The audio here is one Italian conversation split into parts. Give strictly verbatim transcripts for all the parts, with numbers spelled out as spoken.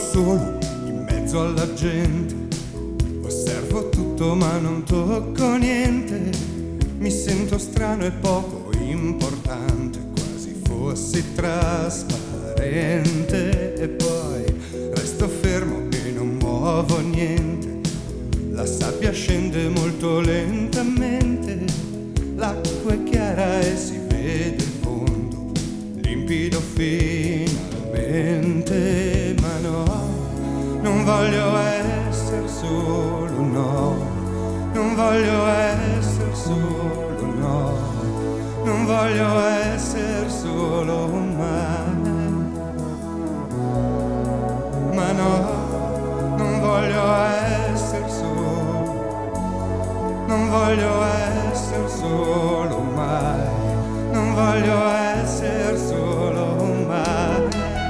solo in mezzo alla gente, osservo tutto ma non tocco niente, mi sento strano e poco importante, quasi fossi trasparente, e poi resto fermo e non muovo niente, la sabbia scende molto lentamente, l'acqua è chiara e si vede il fondo, limpido finalmente, ma no, non voglio essere solo, no, non voglio essere solo, no, non voglio essere solo mai, ma no, non voglio essere solo, non voglio essere solo mai, non voglio essere solo mai.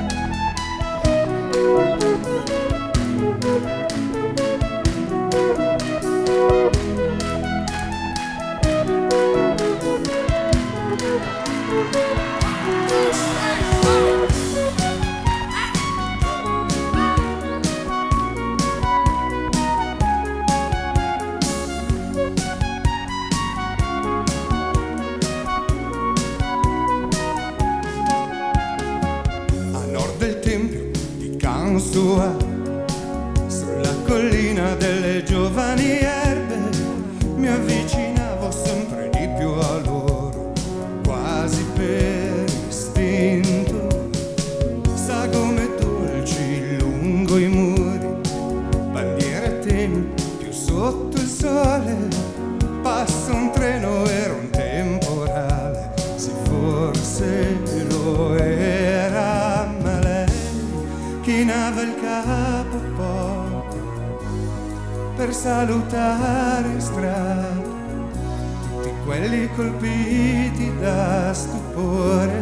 Del tempio di Kansua, sulla collina delle giovani erbe, mi avvicinavo sempre di più a loro, quasi per istinto, sagome dolci lungo i muri, bandiere a temi più sotto il sole, passa un treno, era un temporale, sì forse lo era, chinava il capo poco per salutare in strada tutti quelli colpiti da stupore.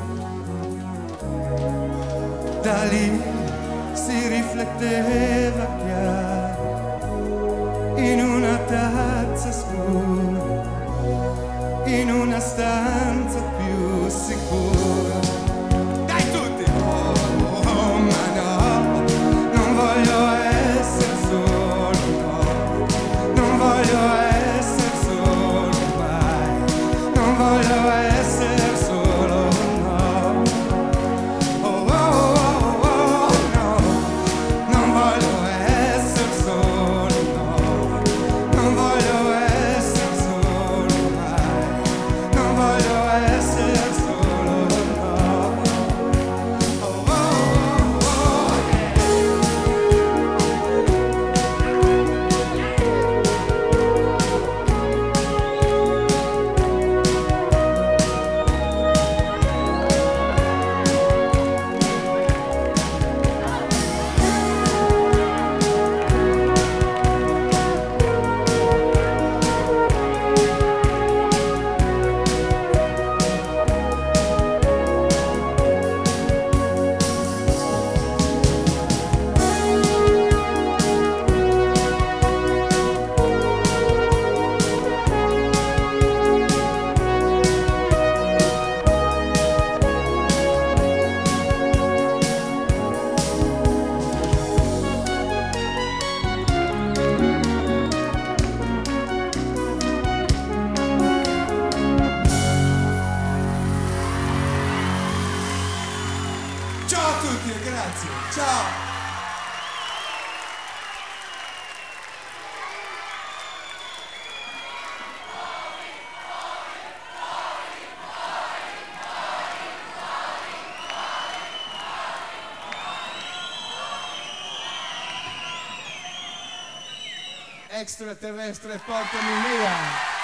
Da lì si rifletteva chiaro in una tazza scura, in una stanza più sicura. Ciao a tutti e grazie, ciao! Extraterrestre, portami via!